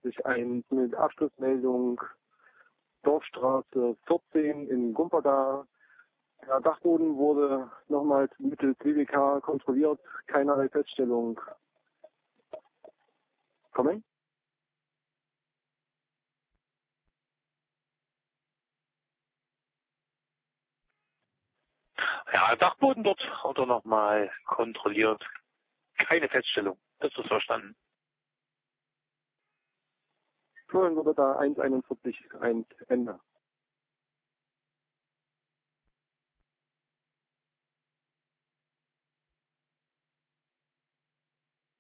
41.1 mit Abschlussmeldung Dorfstraße 14 in Gumperda. Der Dachboden wurde nochmals mittels WWK kontrolliert, keinerlei Feststellung. Kommen? Ja, Dachboden dort hat er nochmal kontrolliert. Keine Feststellung. Das ist verstanden. Florian wurde da 1,41.1 Ende.